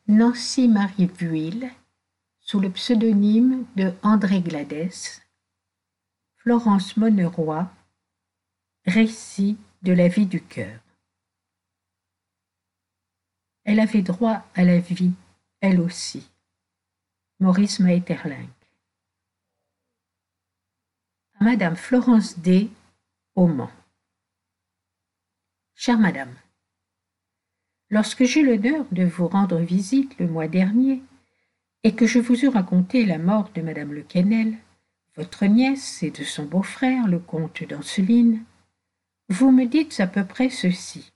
Nancy Marie Vuille, sous le pseudonyme de André Gladès, Florence Monneroy, récit de la vie du cœur. Elle avait droit à la vie, elle aussi. Maurice Maeterlinck. À Madame Florence D. au Mans. Chère Madame, lorsque j'eus l'honneur de vous rendre visite le mois dernier, et que je vous eus raconté la mort de Madame Le Quesnel, votre nièce, et de son beau-frère, le comte d'Anceline, vous me dites à peu près ceci.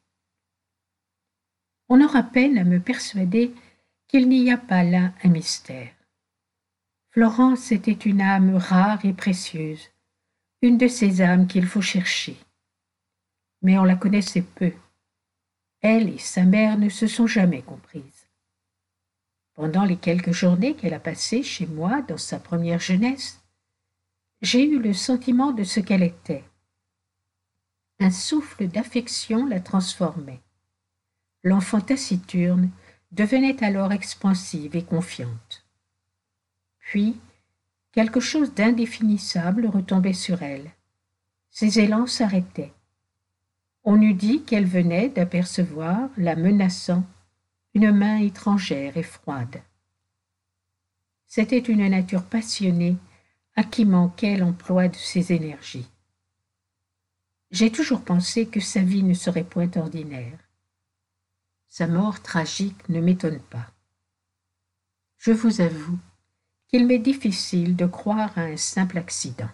On aura peine à me persuader qu'il n'y a pas là un mystère. Florence était une âme rare et précieuse, une de ces âmes qu'il faut chercher. Mais on la connaissait peu. Elle et sa mère ne se sont jamais comprises. Pendant les quelques journées qu'elle a passées chez moi dans sa première jeunesse, j'ai eu le sentiment de ce qu'elle était. Un souffle d'affection la transformait. L'enfant taciturne devenait alors expansive et confiante. Puis, quelque chose d'indéfinissable retombait sur elle. Ses élans s'arrêtaient. On eût dit qu'elle venait d'apercevoir, la menaçant, une main étrangère et froide. C'était une nature passionnée à qui manquait l'emploi de ses énergies. J'ai toujours pensé que sa vie ne serait point ordinaire. Sa mort tragique ne m'étonne pas. Je vous avoue qu'il m'est difficile de croire à un simple accident.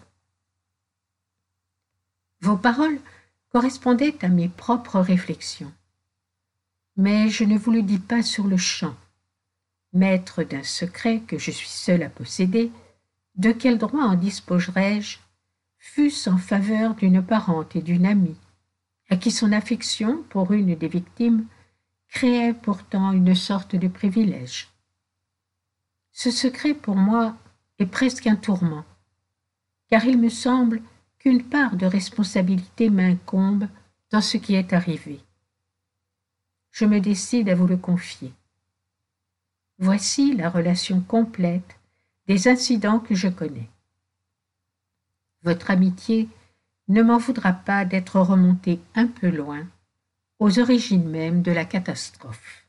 Vos paroles correspondaient à mes propres réflexions. Mais je ne vous le dis pas sur le champ. Maître d'un secret que je suis seul à posséder, de quel droit en disposerais-je, fût-ce en faveur d'une parente et d'une amie, à qui son affection pour une des victimes créait pourtant une sorte de privilège. Ce secret pour moi est presque un tourment, car il me semble qu'une part de responsabilité m'incombe dans ce qui est arrivé. Je me décide à vous le confier. Voici la relation complète des incidents que je connais. Votre amitié ne m'en voudra pas d'être remontée un peu loin, aux origines mêmes de la catastrophe.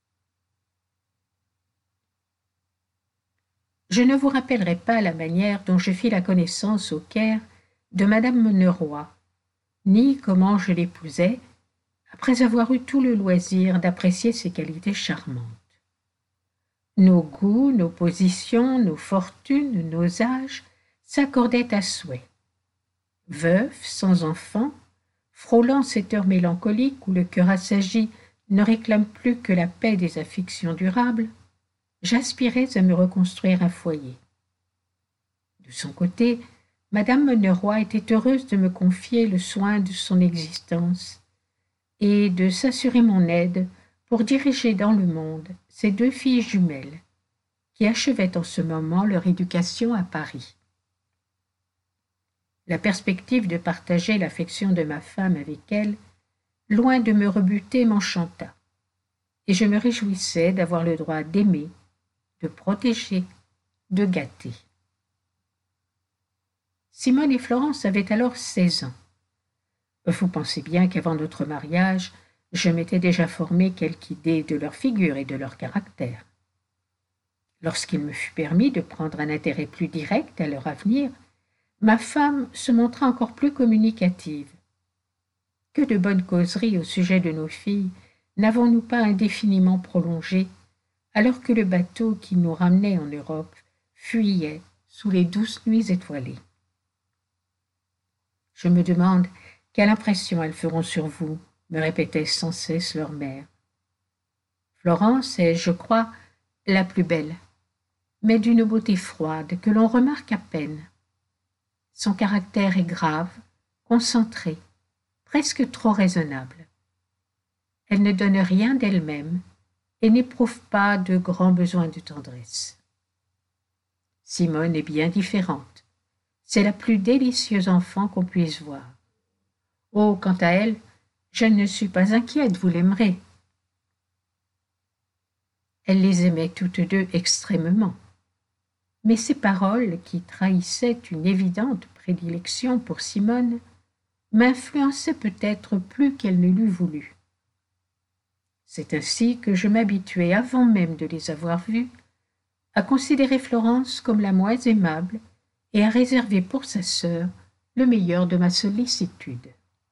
Je ne vous rappellerai pas la manière dont je fis la connaissance au Caire de Madame Monneroy, ni comment je l'épousai, après avoir eu tout le loisir d'apprécier ses qualités charmantes. Nos goûts, nos positions, nos fortunes, nos âges s'accordaient à souhait. Veuf, sans enfant, frôlant cette heure mélancolique où le cœur assagi ne réclame plus que la paix des affections durables, j'aspirais à me reconstruire un foyer. De son côté, Madame Monneroy était heureuse de me confier le soin de son existence et de s'assurer mon aide pour diriger dans le monde ses deux filles jumelles, qui achevaient en ce moment leur éducation à Paris. La perspective de partager l'affection de ma femme avec elle, loin de me rebuter, m'enchanta, et je me réjouissais d'avoir le droit d'aimer, de protéger, de gâter. Simone et Florence avaient alors 16 ans. Vous pensez bien qu'avant notre mariage, je m'étais déjà formé quelque idée de leur figure et de leur caractère. Lorsqu'il me fut permis de prendre un intérêt plus direct à leur avenir, ma femme se montra encore plus communicative. Que de bonnes causeries au sujet de nos filles n'avons-nous pas indéfiniment prolongées, alors que le bateau qui nous ramenait en Europe fuyait sous les douces nuits étoilées. Je me demande quelle impression elles feront sur vous, me répétait sans cesse leur mère. Florence est, je crois, la plus belle, mais d'une beauté froide que l'on remarque à peine. Son caractère est grave, concentré, presque trop raisonnable. Elle ne donne rien d'elle-même et n'éprouve pas de grands besoins de tendresse. Simone est bien différente. C'est la plus délicieuse enfant qu'on puisse voir. Oh, quant à elle, je ne suis pas inquiète, vous l'aimerez. Elle les aimait toutes deux extrêmement. Mais ces paroles, qui trahissaient une évidente prédilection pour Simone, m'influençaient peut-être plus qu'elle ne l'eût voulu. C'est ainsi que je m'habituai, avant même de les avoir vues, à considérer Florence comme la moins aimable et à réserver pour sa sœur le meilleur de ma sollicitude.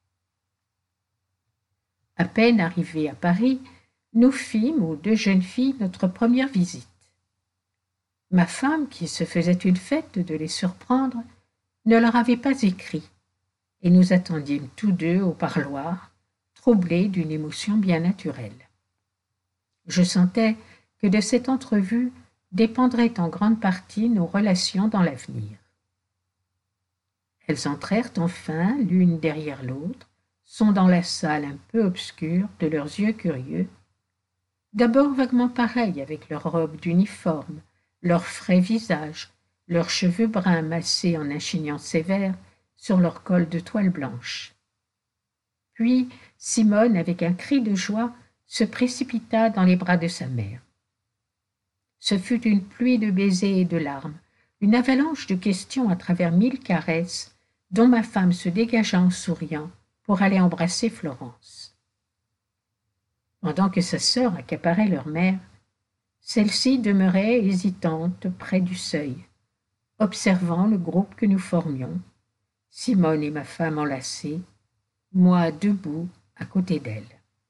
À peine arrivées à Paris, nous fîmes, aux deux jeunes filles, notre première visite. Ma femme, qui se faisait une fête de les surprendre, ne leur avait pas écrit, et nous attendîmes tous deux au parloir, troublés d'une émotion bien naturelle. Je sentais que de cette entrevue dépendraient en grande partie nos relations dans l'avenir. Elles entrèrent enfin l'une derrière l'autre, sondant la salle un peu obscure de leurs yeux curieux, d'abord vaguement pareils avec leurs robes d'uniforme, leurs frais visages, leurs cheveux bruns massés en un chignon sévère sur leur col de toile blanche. Puis Simone, avec un cri de joie, se précipita dans les bras de sa mère. Ce fut une pluie de baisers et de larmes, une avalanche de questions à travers 1000 caresses, dont ma femme se dégagea en souriant pour aller embrasser Florence. Pendant que sa sœur accaparait leur mère, celle-ci demeurait hésitante près du seuil, observant le groupe que nous formions, Simone et ma femme enlacées, moi debout à côté d'elle.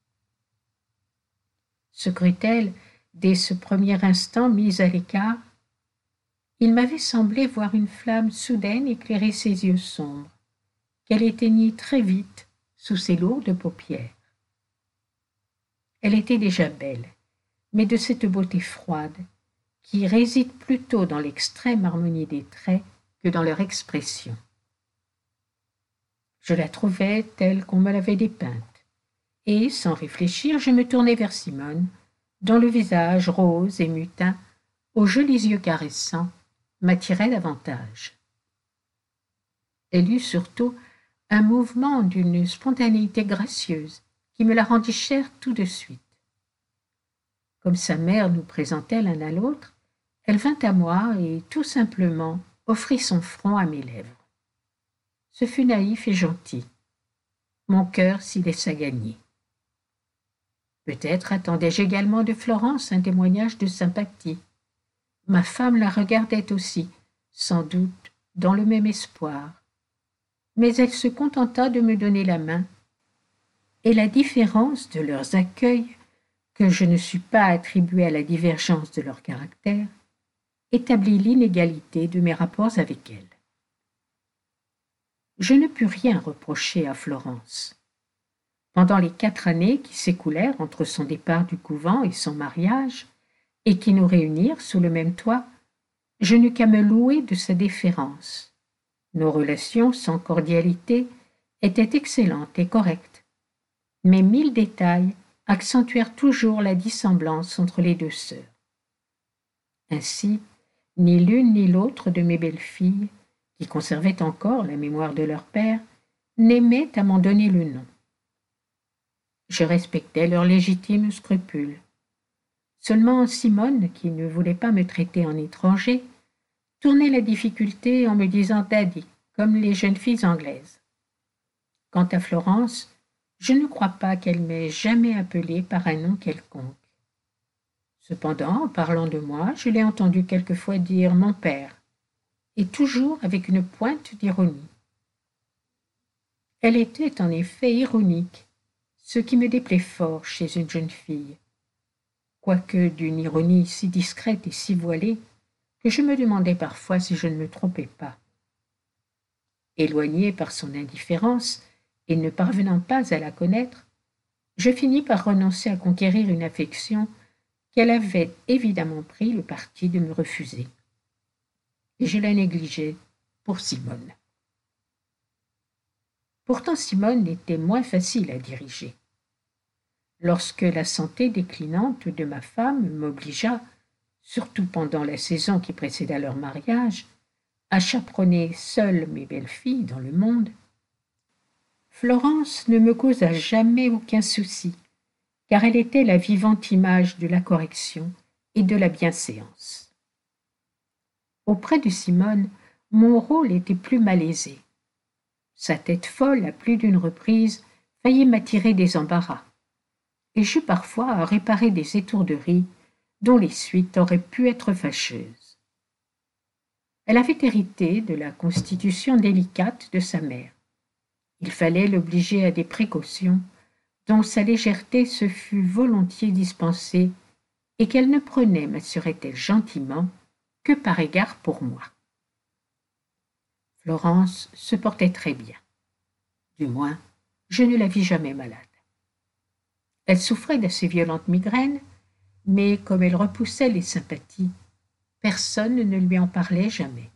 Se crut-elle, dès ce premier instant mise à l'écart? Il m'avait semblé voir une flamme soudaine éclairer ses yeux sombres, qu'elle éteignit très vite sous ses lourdes paupières. Elle était déjà belle, mais de cette beauté froide, qui réside plutôt dans l'extrême harmonie des traits que dans leur expression. Je la trouvais telle qu'on me l'avait dépeinte, et, sans réfléchir, je me tournai vers Simone, dont le visage rose et mutin, aux jolis yeux caressants, m'attirait davantage. Elle eut surtout un mouvement d'une spontanéité gracieuse qui me la rendit chère tout de suite. Comme sa mère nous présentait l'un à l'autre, elle vint à moi et, tout simplement, offrit son front à mes lèvres. Ce fut naïf et gentil. Mon cœur s'y laissa gagner. Peut-être attendais-je également de Florence un témoignage de sympathie. Ma femme la regardait aussi, sans doute dans le même espoir. Mais elle se contenta de me donner la main, et la différence de leurs accueils, que je ne sus pas attribuer à la divergence de leur caractère, établit l'inégalité de mes rapports avec elle. Je ne pus rien reprocher à Florence. Pendant les 4 années qui s'écoulèrent entre son départ du couvent et son mariage, et qui nous réunirent sous le même toit, je n'eus qu'à me louer de sa déférence. Nos relations, sans cordialité, étaient excellentes et correctes, mais 1000 détails accentuèrent toujours la dissemblance entre les deux sœurs. Ainsi, ni l'une ni l'autre de mes belles-filles, qui conservaient encore la mémoire de leur père, n'aimaient à m'en donner le nom. Je respectais leurs légitimes scrupules. Seulement Simone, qui ne voulait pas me traiter en étranger, tournait la difficulté en me disant « Daddy », comme les jeunes filles anglaises. Quant à Florence, je ne crois pas qu'elle m'ait jamais appelée par un nom quelconque. Cependant, en parlant de moi, je l'ai entendue quelquefois dire « mon père », et toujours avec une pointe d'ironie. Elle était en effet ironique, ce qui me déplaît fort chez une jeune fille, quoique d'une ironie si discrète et si voilée que je me demandais parfois si je ne me trompais pas. Éloignée par son indifférence et ne parvenant pas à la connaître, je finis par renoncer à conquérir une affection qu'elle avait évidemment pris le parti de me refuser. Et je la négligeais pour Simone. Pourtant Simone était moins facile à diriger. Lorsque la santé déclinante de ma femme m'obligea, surtout pendant la saison qui précéda leur mariage, à chaperonner seule mes belles-filles dans le monde, Florence ne me causa jamais aucun souci, car elle était la vivante image de la correction et de la bienséance. Auprès de Simone, mon rôle était plus malaisé. Sa tête folle, à plus d'une reprise, faillit m'attirer des embarras, et j'eus parfois à réparer des étourderies dont les suites auraient pu être fâcheuses. Elle avait hérité de la constitution délicate de sa mère. Il fallait l'obliger à des précautions dont sa légèreté se fût volontiers dispensée et qu'elle ne prenait, m'assurait-elle gentiment, que par égard pour moi. Florence se portait très bien. Du moins, je ne la vis jamais malade. Elle souffrait d'assez violentes migraines, mais comme elle repoussait les sympathies, personne ne lui en parlait jamais.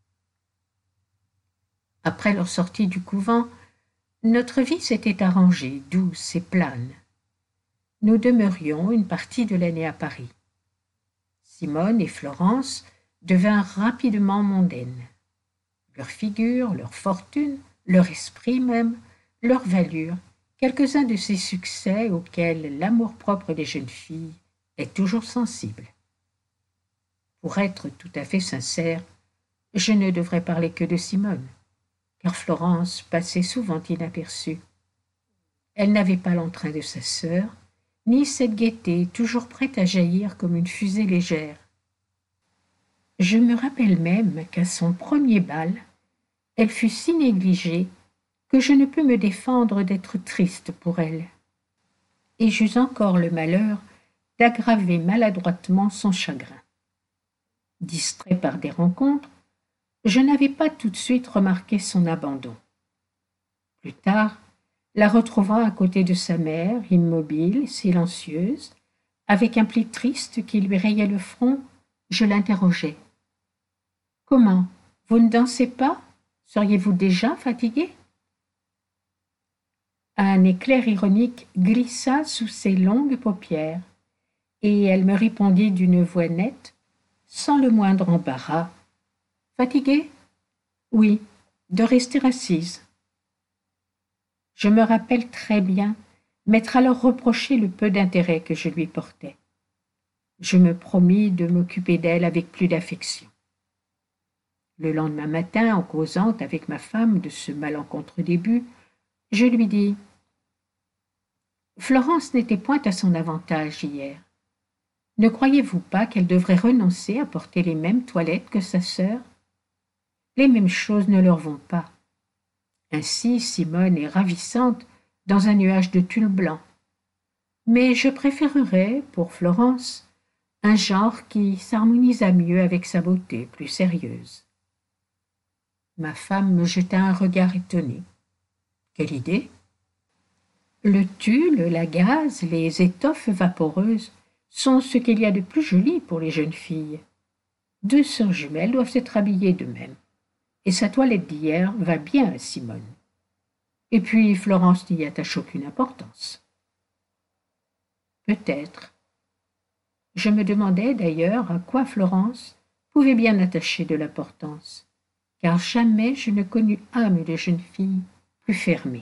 Après leur sortie du couvent, notre vie s'était arrangée, douce et plane. Nous demeurions une partie de l'année à Paris. Simone et Florence devinrent rapidement mondaines. Leur figure, leur fortune, leur esprit même, leur valurent quelques-uns de ces succès auxquels l'amour-propre des jeunes filles est toujours sensible. Pour être tout à fait sincère, je ne devrais parler que de Simone, car Florence passait souvent inaperçue. Elle n'avait pas l'entrain de sa sœur, ni cette gaieté toujours prête à jaillir comme une fusée légère. Je me rappelle même qu'à son premier bal, elle fut si négligée que je ne pus me défendre d'être triste pour elle. Et j'eus encore le malheur d'aggraver maladroitement son chagrin. Distrait par des rencontres, je n'avais pas tout de suite remarqué son abandon. Plus tard, la retrouvant à côté de sa mère, immobile, silencieuse, avec un pli triste qui lui rayait le front, je l'interrogeai. « Comment, vous ne dansez pas? Seriez-vous déjà fatigué ?» Un éclair ironique glissa sous ses longues paupières, et elle me répondit d'une voix nette, sans le moindre embarras. « Fatiguée? Oui, de rester assise. » Je me rappelle très bien m'être alors reproché le peu d'intérêt que je lui portais. Je me promis de m'occuper d'elle avec plus d'affection. Le lendemain matin, en causant avec ma femme de ce malencontreux début, je lui dis « Florence n'était point à son avantage hier. Ne croyez-vous pas qu'elle devrait renoncer à porter les mêmes toilettes que sa sœur? Les mêmes choses ne leur vont pas. Ainsi, Simone est ravissante dans un nuage de tulle blanc. Mais je préférerais, pour Florence, un genre qui s'harmonisât mieux avec sa beauté plus sérieuse. » Ma femme me jeta un regard étonné. « Quelle idée? Le tulle, la gaze, les étoffes vaporeuses sont ce qu'il y a de plus joli pour les jeunes filles. Deux sœurs jumelles doivent être habillées de même. Et sa toilette d'hier va bien à Simone. Et puis Florence n'y attache aucune importance. » Peut-être. Je me demandais d'ailleurs à quoi Florence pouvait bien attacher de l'importance, car jamais je ne connus âme de jeune fille plus fermée.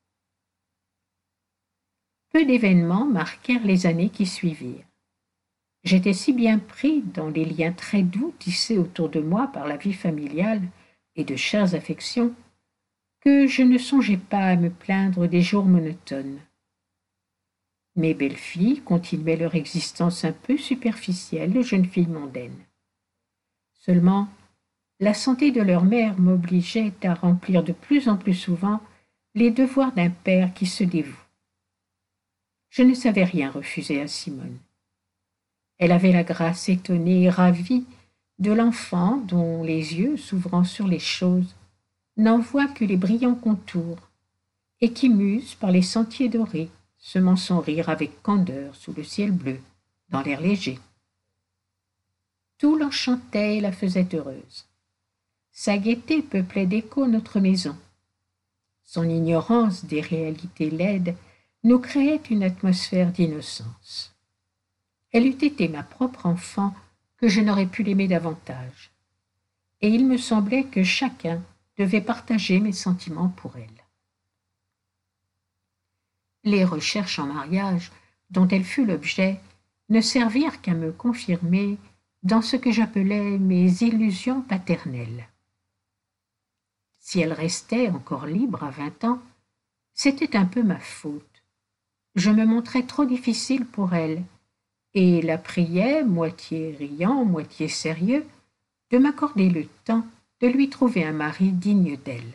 Peu d'événements marquèrent les années qui suivirent. J'étais si bien pris dans les liens très doux tissés autour de moi par la vie familiale et de chères affections, que je ne songeais pas à me plaindre des jours monotones. Mes belles-filles continuaient leur existence un peu superficielle de jeunes filles mondaines. Seulement, la santé de leur mère m'obligeait à remplir de plus en plus souvent les devoirs d'un père qui se dévoue. Je ne savais rien refuser à Simone. Elle avait la grâce étonnée et ravie de l'enfant dont les yeux, s'ouvrant sur les choses, n'en voient que les brillants contours, et qui muse par les sentiers dorés, semant son rire avec candeur sous le ciel bleu, dans l'air léger. Tout l'enchantait et la faisait heureuse. Sa gaieté peuplait d'échos notre maison. Son ignorance des réalités laides nous créait une atmosphère d'innocence. Elle eût été ma propre enfant que je n'aurais pu l'aimer davantage, et il me semblait que chacun devait partager mes sentiments pour elle. Les recherches en mariage dont elle fut l'objet ne servirent qu'à me confirmer dans ce que j'appelais mes illusions paternelles. Si elle restait encore libre à 20 ans, c'était un peu ma faute. Je me montrais trop difficile pour elle, et la priais, moitié riant, moitié sérieux, de m'accorder le temps de lui trouver un mari digne d'elle.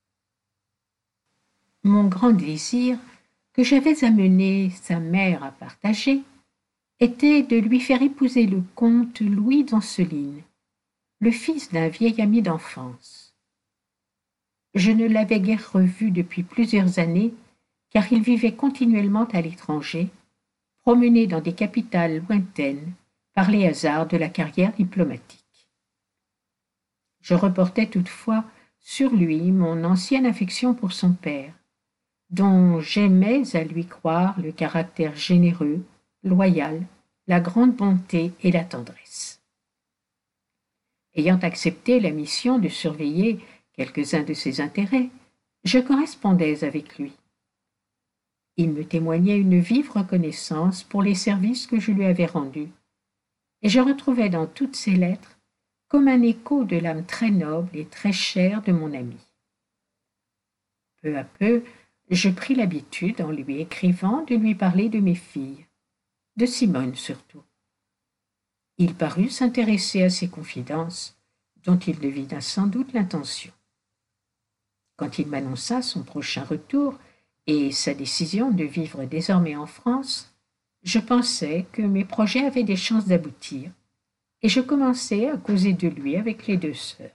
Mon grand désir, que j'avais amené sa mère à partager, était de lui faire épouser le comte Louis d'Anceline, le fils d'un vieil ami d'enfance. Je ne l'avais guère revu depuis plusieurs années, car il vivait continuellement à l'étranger, promené dans des capitales lointaines par les hasards de la carrière diplomatique. Je reportais toutefois sur lui mon ancienne affection pour son père, dont j'aimais à lui croire le caractère généreux, loyal, la grande bonté et la tendresse. Ayant accepté la mission de surveiller quelques-uns de ses intérêts, je correspondais avec lui. Il me témoignait une vive reconnaissance pour les services que je lui avais rendus, et je retrouvais dans toutes ses lettres comme un écho de l'âme très noble et très chère de mon ami. Peu à peu, je pris l'habitude, en lui écrivant, de lui parler de mes filles, de Simone surtout. Il parut s'intéresser à ses confidences, dont il devina sans doute l'intention. Quand il m'annonça son prochain retour et sa décision de vivre désormais en France, je pensai que mes projets avaient des chances d'aboutir, et je commençai à causer de lui avec les deux sœurs.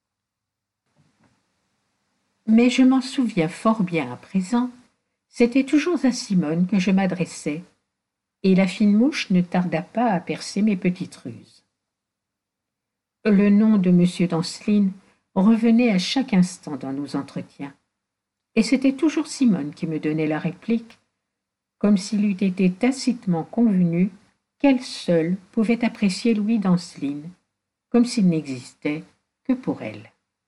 Mais je m'en souviens fort bien à présent, c'était toujours à Simone que je m'adressais, et la fine mouche ne tarda pas à percer mes petites ruses. Le nom de M. d'Anceline revenait à chaque instant dans nos entretiens, et c'était toujours Simone qui me donnait la réplique, comme s'il eût été tacitement convenu qu'elle seule pouvait apprécier Louis d'Anceline, comme s'il n'existait que pour elle.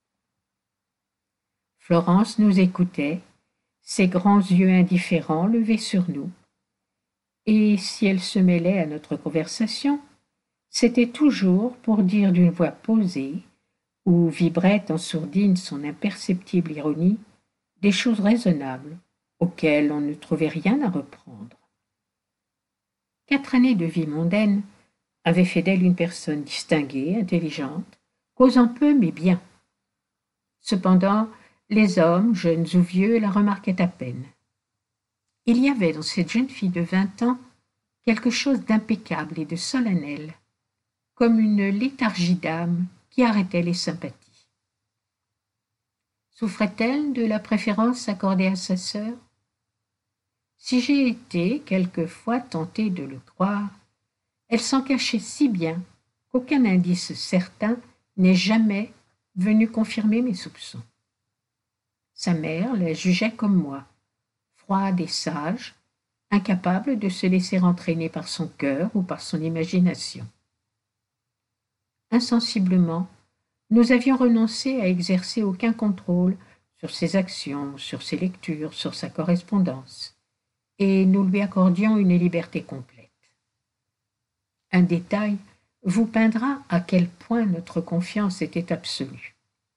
Florence nous écoutait, ses grands yeux indifférents levés sur nous, et si elle se mêlait à notre conversation, c'était toujours pour dire d'une voix posée, où vibrait en sourdine son imperceptible ironie, des choses raisonnables, auxquelles on ne trouvait rien à reprendre. 4 années de vie mondaine avaient fait d'elle une personne distinguée, intelligente, causant peu mais bien. Cependant, les hommes, jeunes ou vieux, la remarquaient à peine. Il y avait dans cette jeune fille de 20 ans quelque chose d'impeccable et de solennel, comme une léthargie d'âme qui arrêtait les sympathies. Souffrait-elle de la préférence accordée à sa sœur? Si j'ai été quelquefois tentée de le croire, elle s'en cachait si bien qu'aucun indice certain n'est jamais venu confirmer mes soupçons. Sa mère la jugeait comme moi, froide et sage, incapable de se laisser entraîner par son cœur ou par son imagination. Insensiblement, nous avions renoncé à exercer aucun contrôle sur ses actions, sur ses lectures, sur sa correspondance, et nous lui accordions une liberté complète. Un détail vous peindra à quel point notre confiance était absolue.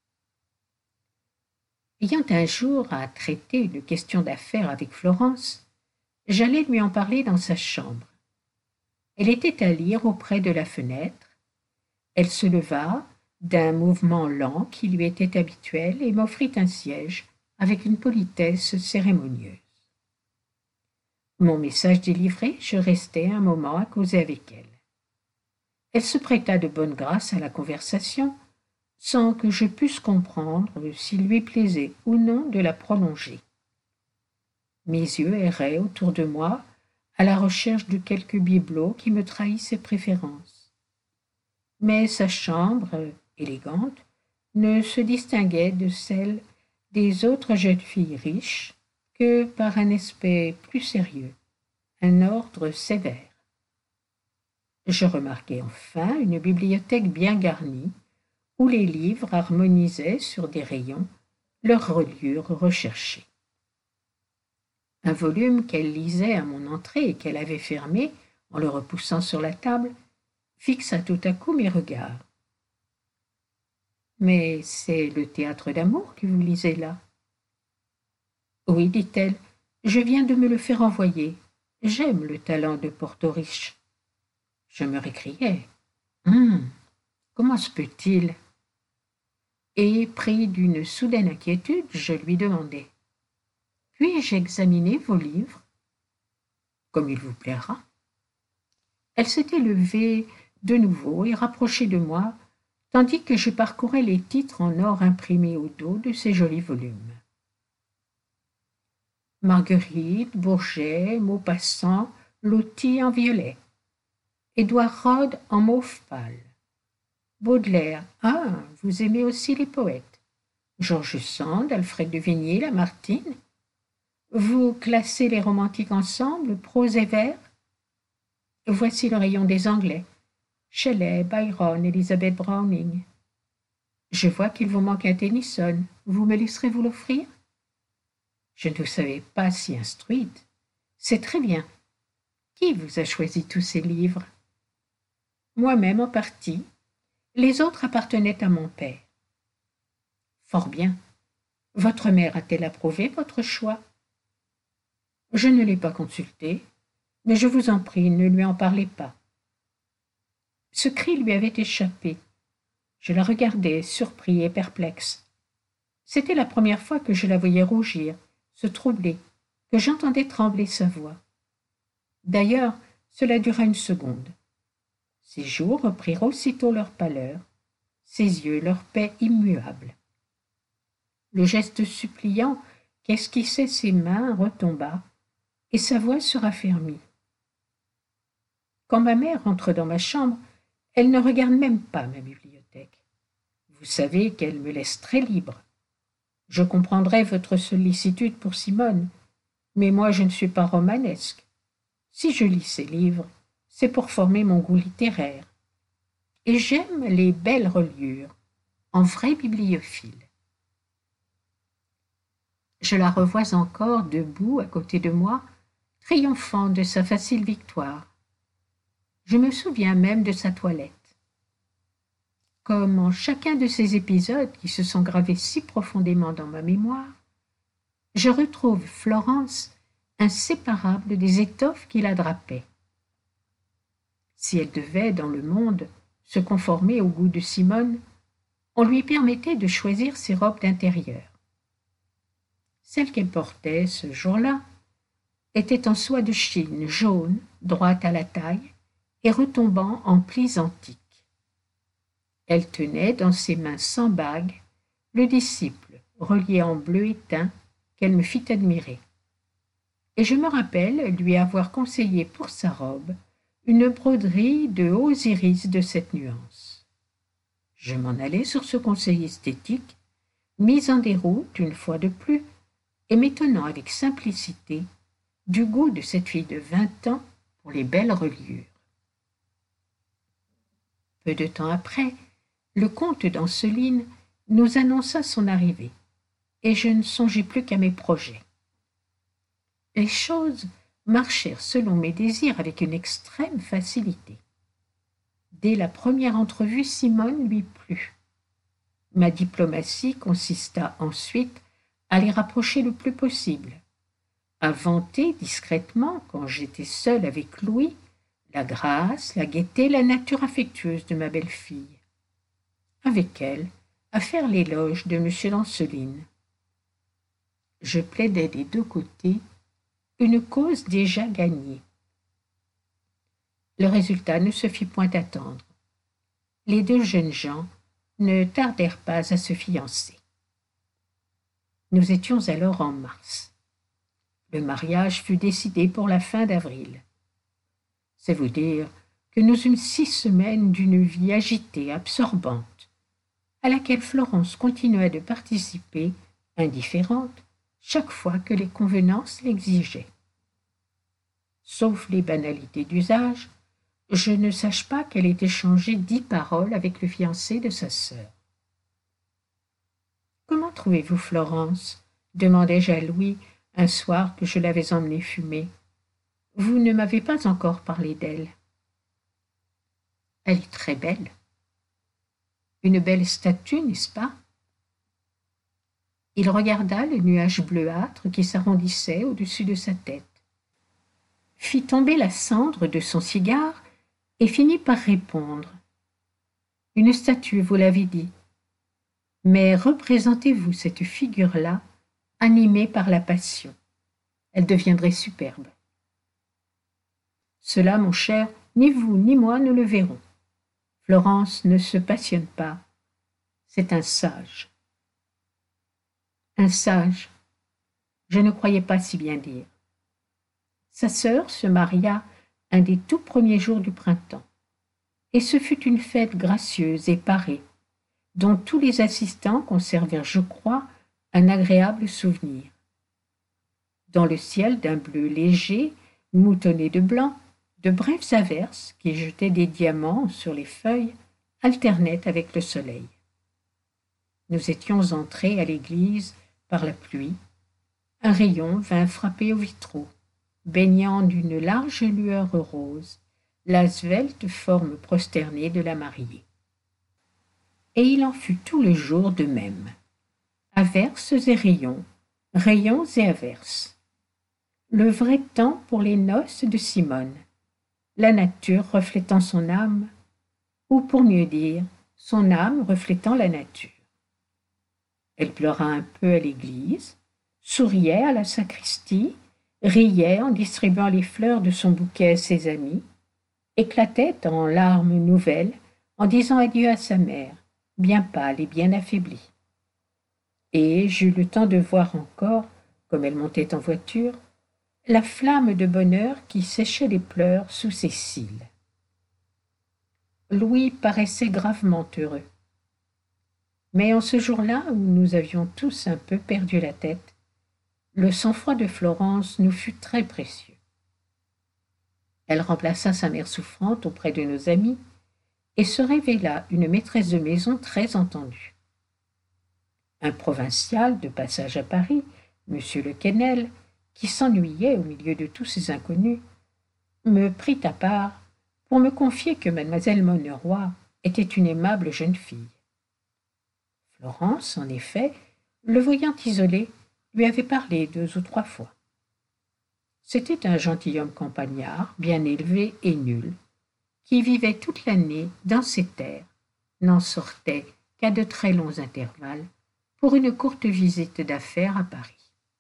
Ayant un jour à traiter une question d'affaires avec Florence, j'allais lui en parler dans sa chambre. Elle était à lire auprès de la fenêtre. Elle se leva d'un mouvement lent qui lui était habituel et m'offrit un siège avec une politesse cérémonieuse. Mon message délivré, je restai un moment à causer avec elle. Elle se prêta de bonne grâce à la conversation, sans que je pusse comprendre s'il lui plaisait ou non de la prolonger. Mes yeux erraient autour de moi à la recherche de quelque bibelot qui me trahît ses préférences. Mais sa chambre, élégante, ne se distinguait de celle des autres jeunes filles riches que par un aspect plus sérieux, un ordre sévère. Je remarquai enfin une bibliothèque bien garnie, où les livres harmonisaient sur des rayons leur reliure recherchée. Un volume qu'elle lisait à mon entrée et qu'elle avait fermé en le repoussant sur la table, fixa tout à coup mes regards. « Mais c'est le théâtre d'amour que vous lisez là. » « Oui, dit-elle, je viens de me le faire envoyer. J'aime le talent de Portoriche. » Je me récriai. « Comment se peut-il » Et, pris d'une soudaine inquiétude, je lui demandai. « Puis-je examiner vos livres ?»« Comme il vous plaira. » Elle s'était levée de nouveau et rapprochée de moi, tandis que je parcourais les titres en or imprimés au dos de ces jolis volumes. Marguerite, Bourget, Maupassant, Loti en violet, Édouard Rode en mauve pâle, Baudelaire, ah, vous aimez aussi les poètes, George Sand, Alfred de Vigny, Lamartine. Vous classez les romantiques ensemble, prose et vers. Voici le rayon des Anglais, Shelley, Byron, Elizabeth Browning. Je vois qu'il vous manque un Tennyson, vous me laisserez vous l'offrir? Je ne vous savais pas si instruite. C'est très bien. Qui vous a choisi tous ces livres? Moi-même en partie. Les autres appartenaient à mon père. Fort bien. Votre mère a-t-elle approuvé votre choix? Je ne l'ai pas consultée, mais je vous en prie, ne lui en parlez pas. Ce cri lui avait échappé. Je la regardais, surpris et perplexe. C'était la première fois que je la voyais rougir, se troubler, que j'entendais trembler sa voix. D'ailleurs, cela dura une seconde. Ses joues reprirent aussitôt leur pâleur, ses yeux leur paix immuable. Le geste suppliant qu'esquissaient ses mains retomba, et sa voix se raffermit. Quand ma mère entre dans ma chambre, elle ne regarde même pas ma bibliothèque. Vous savez qu'elle me laisse très libre. Je comprendrais votre sollicitude pour Simone, mais moi je ne suis pas romanesque. Si je lis ces livres, c'est pour former mon goût littéraire. Et j'aime les belles reliures, en vrai bibliophile. Je la revois encore debout à côté de moi, triomphant de sa facile victoire. Je me souviens même de sa toilette. Comme en chacun de ces épisodes qui se sont gravés si profondément dans ma mémoire, je retrouve Florence inséparable des étoffes qui la drapaient. Si elle devait, dans le monde, se conformer au goût de Simone, on lui permettait de choisir ses robes d'intérieur. Celle qu'elle portait ce jour-là était en soie de Chine jaune, droite à la taille et retombant en plis antiques. Elle tenait dans ses mains sans bague le disciple relié en bleu éteint qu'elle me fit admirer. Et je me rappelle lui avoir conseillé pour sa robe une broderie de hauts iris de cette nuance. Je m'en allai sur ce conseil esthétique, mis en déroute une fois de plus, et m'étonnant avec simplicité du goût de cette fille de 20 ans pour les belles reliures. Peu de temps après, le comte d'Anceline nous annonça son arrivée, et je ne songeai plus qu'à mes projets. Les choses marchèrent selon mes désirs avec une extrême facilité. Dès la première entrevue, Simone lui plut. Ma diplomatie consista ensuite à les rapprocher le plus possible, à vanter discrètement, quand j'étais seule avec Louis, la grâce, la gaieté, la nature affectueuse de ma belle-fille. Avec elle, à faire l'éloge de M. d'Anceline. Je plaidais des deux côtés une cause déjà gagnée. Le résultat ne se fit point attendre. Les deux jeunes gens ne tardèrent pas à se fiancer. Nous étions alors en mars. Le mariage fut décidé pour la fin d'avril. C'est vous dire que nous eûmes 6 semaines d'une vie agitée, absorbante, à laquelle Florence continua de participer, indifférente, chaque fois que les convenances l'exigeaient. Sauf les banalités d'usage, je ne sache pas qu'elle ait échangé 10 paroles avec le fiancé de sa sœur. « Comment trouvez-vous Florence » demandai-je à Louis un soir que je l'avais emmené fumer. « Vous ne m'avez pas encore parlé d'elle. Elle est très belle. Une belle statue, n'est-ce pas? Il regarda le nuage bleuâtre qui s'arrondissait au-dessus de sa tête, fit tomber la cendre de son cigare et finit par répondre. Une statue, vous l'avez dit. Mais représentez-vous cette figure-là, animée par la passion. Elle deviendrait superbe. Cela, mon cher, ni vous ni moi ne le verrons. Florence ne se passionne pas. C'est un sage. Un sage. Je ne croyais pas si bien dire. Sa sœur se maria un des tout premiers jours du printemps, et ce fut une fête gracieuse et parée, dont tous les assistants conservèrent, je crois, un agréable souvenir. Dans le ciel d'un bleu léger, moutonné de blanc, de brèves averses qui jetaient des diamants sur les feuilles alternaient avec le soleil. Nous étions entrés à l'église par la pluie. Un rayon vint frapper aux vitraux, baignant d'une large lueur rose la svelte forme prosternée de la mariée. Et il en fut tout le jour de même. Averses et rayons, rayons et averses. Le vrai temps pour les noces de Simone, la nature reflétant son âme, ou pour mieux dire, son âme reflétant la nature. Elle pleura un peu à l'église, souriait à la sacristie, riait en distribuant les fleurs de son bouquet à ses amis, éclatait en larmes nouvelles en disant adieu à sa mère, bien pâle et bien affaiblie. Et j'eus le temps de voir encore, comme elle montait en voiture, la flamme de bonheur qui séchait les pleurs sous ses cils. Louis paraissait gravement heureux. Mais en ce jour-là où nous avions tous un peu perdu la tête, le sang-froid de Florence nous fut très précieux. Elle remplaça sa mère souffrante auprès de nos amis et se révéla une maîtresse de maison très entendue. Un provincial de passage à Paris, M. Le Quesnel, qui s'ennuyait au milieu de tous ces inconnus, me prit à part pour me confier que mademoiselle Monneroy était une aimable jeune fille. Florence, en effet, le voyant isolé, lui avait parlé 2 ou 3 fois. C'était un gentilhomme campagnard, bien élevé et nul, qui vivait toute l'année dans ses terres, n'en sortait qu'à de très longs intervalles pour une courte visite d'affaires à Paris.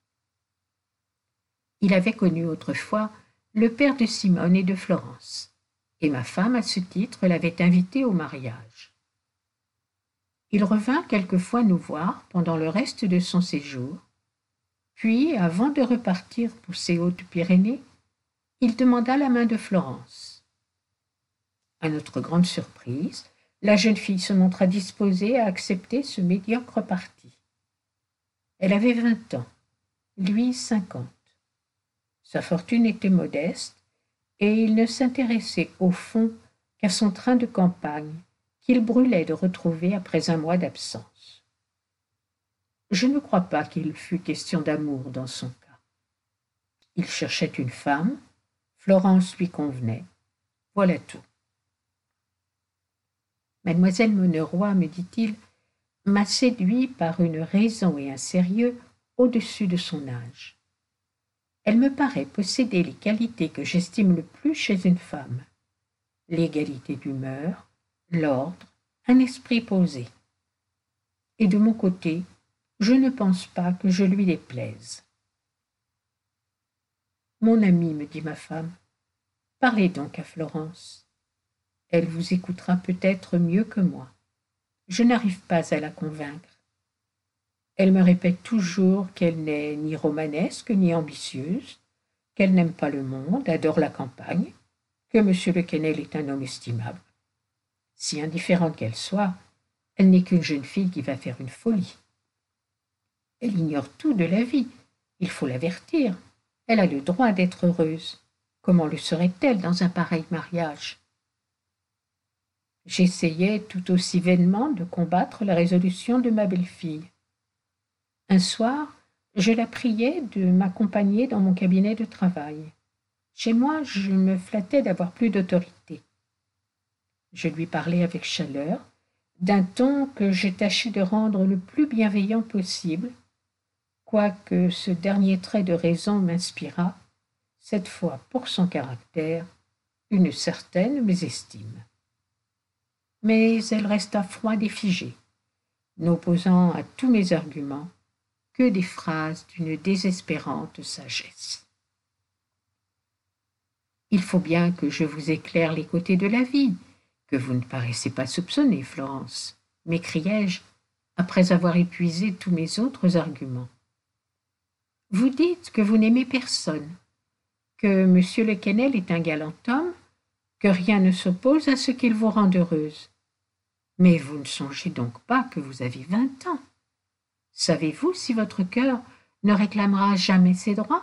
Il avait connu autrefois le père de Simone et de Florence, et ma femme, à ce titre, l'avait invité au mariage. Il revint quelquefois nous voir pendant le reste de son séjour, puis, avant de repartir pour ses Hautes-Pyrénées, il demanda la main de Florence. À notre grande surprise, la jeune fille se montra disposée à accepter ce médiocre parti. Elle avait 20 ans, lui 50. Sa fortune était modeste, et il ne s'intéressait au fond qu'à son train de campagne, qu'il brûlait de retrouver après un mois d'absence. Je ne crois pas qu'il fût question d'amour dans son cas. Il cherchait une femme, Florence lui convenait. Voilà tout. Mademoiselle Monneroy, me dit-il, m'a séduit par une raison et un sérieux au-dessus de son âge. Elle me paraît posséder les qualités que j'estime le plus chez une femme: l'égalité d'humeur, l'ordre, un esprit posé. Et de mon côté, je ne pense pas que je lui déplaise. Mon ami, me dit ma femme, parlez donc à Florence. Elle vous écoutera peut-être mieux que moi. Je n'arrive pas à la convaincre. Elle me répète toujours qu'elle n'est ni romanesque ni ambitieuse, qu'elle n'aime pas le monde, adore la campagne, que M. Le Quesnel est un homme estimable. Si indifférente qu'elle soit, elle n'est qu'une jeune fille qui va faire une folie. Elle ignore tout de la vie, il faut l'avertir. Elle a le droit d'être heureuse. Comment le serait-elle dans un pareil mariage? J'essayais tout aussi vainement de combattre la résolution de ma belle-fille. Un soir, je la priai de m'accompagner dans mon cabinet de travail. Chez moi, je me flattais d'avoir plus d'autorité. Je lui parlais avec chaleur, d'un ton que je tâchais de rendre le plus bienveillant possible, quoique ce dernier trait de raison m'inspirât, cette fois pour son caractère, une certaine mésestime. Mais elle resta froide et figée, n'opposant à tous mes arguments que des phrases d'une désespérante sagesse. Il faut bien que je vous éclaire les côtés de la vie, que vous ne paraissez pas soupçonner, Florence, m'écriai-je, après avoir épuisé tous mes autres arguments. Vous dites que vous n'aimez personne, que M. Le Quesnel est un galant homme, que rien ne s'oppose à ce qu'il vous rende heureuse. Mais vous ne songez donc pas que vous avez 20 ans. Savez-vous si votre cœur ne réclamera jamais ses droits?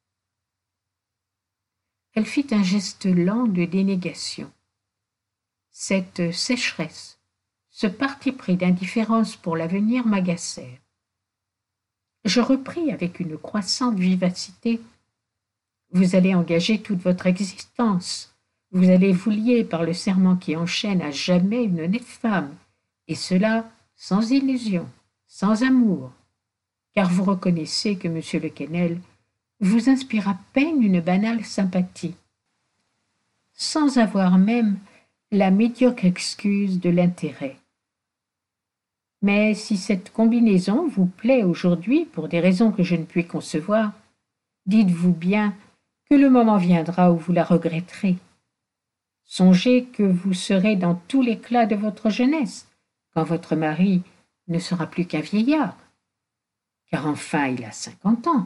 Elle fit un geste lent de dénégation. Cette sécheresse, ce parti pris d'indifférence pour l'avenir m'agacèrent. Je repris avec une croissante vivacité. Vous allez engager toute votre existence. Vous allez vous lier par le serment qui enchaîne à jamais une honnête femme, et cela sans illusion, sans amour, car vous reconnaissez que M. Le Quesnel vous inspire à peine une banale sympathie, sans avoir même la médiocre excuse de l'intérêt. Mais si cette combinaison vous plaît aujourd'hui pour des raisons que je ne puis concevoir, dites-vous bien que le moment viendra où vous la regretterez. Songez que vous serez dans tout l'éclat de votre jeunesse, quand votre mari ne sera plus qu'un vieillard, car enfin il a 50 ans.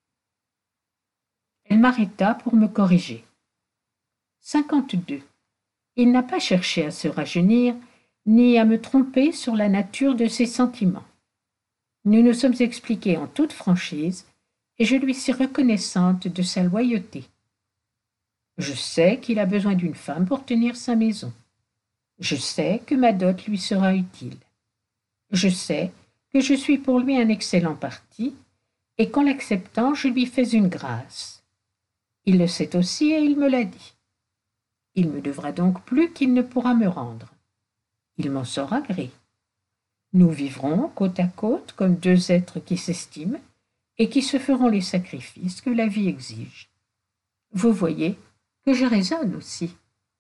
Elle m'arrêta pour me corriger. 52. Il n'a pas cherché à se rajeunir, ni à me tromper sur la nature de ses sentiments. Nous nous sommes expliqués en toute franchise, et je lui suis reconnaissante de sa loyauté. Je sais qu'il a besoin d'une femme pour tenir sa maison. Je sais que ma dot lui sera utile. Je sais que je suis pour lui un excellent parti, et qu'en l'acceptant, je lui fais une grâce. Il le sait aussi et il me l'a dit. Il me devra donc plus qu'il ne pourra me rendre. Il m'en saura gré. Nous vivrons côte à côte comme deux êtres qui s'estiment et qui se feront les sacrifices que la vie exige. Vous voyez que je raisonne aussi.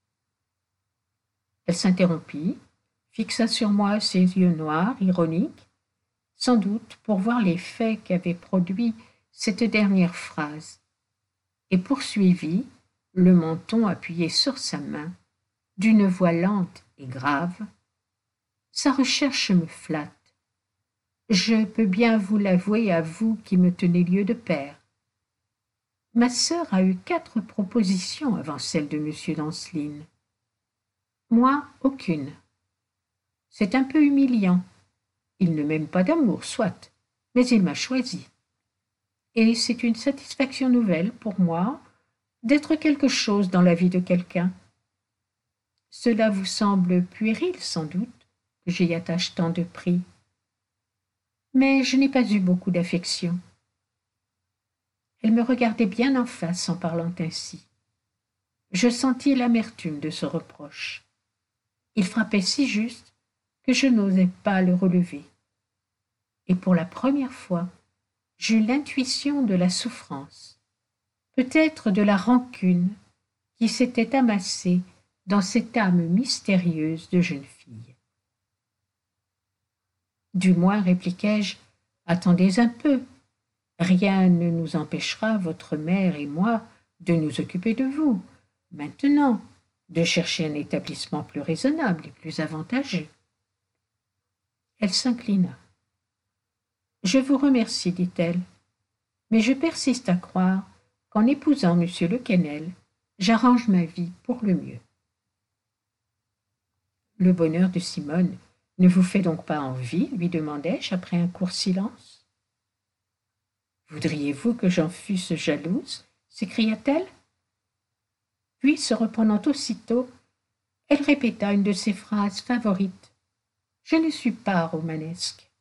Elle s'interrompit, fixa sur moi ses yeux noirs, ironiques, sans doute pour voir l'effet qu'avait produit cette dernière phrase, et poursuivit, le menton appuyé sur sa main, d'une voix lente et grave. Sa recherche me flatte. Je peux bien vous l'avouer à vous qui me tenez lieu de père. Ma sœur a eu 4 propositions avant celle de M. d'Anceline. Moi, aucune. C'est un peu humiliant. Il ne m'aime pas d'amour, soit, mais il m'a choisi. Et c'est une satisfaction nouvelle pour moi d'être quelque chose dans la vie de quelqu'un. Cela vous semble puéril, sans doute, que j'y attache tant de prix. Mais je n'ai pas eu beaucoup d'affection. Elle me regardait bien en face en parlant ainsi. Je sentis l'amertume de ce reproche. Il frappait si juste que je n'osais pas le relever. Et pour la première fois, j'eus l'intuition de la souffrance, peut-être de la rancune qui s'était amassée dans cette âme mystérieuse de jeune fille. Du moins, répliquai-je, attendez un peu. Rien ne nous empêchera, votre mère et moi, de nous occuper de vous, maintenant, de chercher un établissement plus raisonnable et plus avantageux. Elle s'inclina. Je vous remercie, dit-elle, mais je persiste à croire qu'en épousant M. Le Quesnel, j'arrange ma vie pour le mieux. Le bonheur de Simone ne vous fait donc pas envie, lui demandai-je après un court silence. Voudriez-vous que j'en fusse jalouse? S'écria-t-elle. Puis, se reprenant aussitôt, elle répéta une de ses phrases favorites. Je ne suis pas romanesque.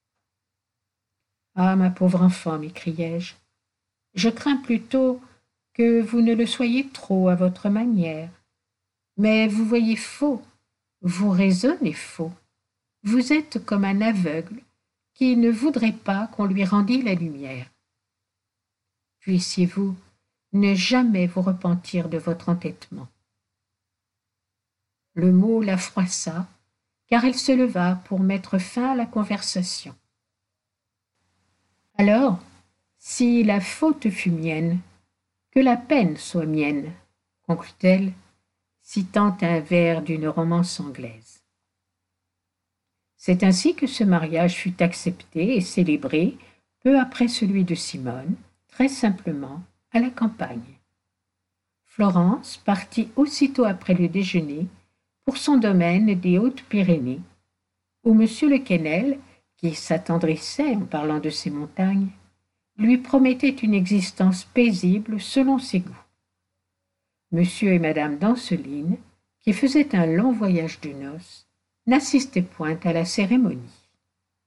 Ah, ma pauvre enfant, m'écriai-je, je crains plutôt que vous ne le soyez trop à votre manière. Mais vous voyez faux, vous raisonnez faux. Vous êtes comme un aveugle qui ne voudrait pas qu'on lui rendît la lumière. Puissiez-vous ne jamais vous repentir de votre entêtement. Le mot la froissa, car elle se leva pour mettre fin à la conversation. Alors, si la faute fut mienne, que la peine soit mienne, conclut-elle, citant un vers d'une romance anglaise. C'est ainsi que ce mariage fut accepté et célébré peu après celui de Simone, très simplement, à la campagne. Florence partit aussitôt après le déjeuner pour son domaine des Hautes-Pyrénées, où M. le Quesnel, qui s'attendrissait en parlant de ces montagnes, lui promettait une existence paisible selon ses goûts. M. et Madame d'Anceline, qui faisaient un long voyage de noces, n'assistaient point à la cérémonie.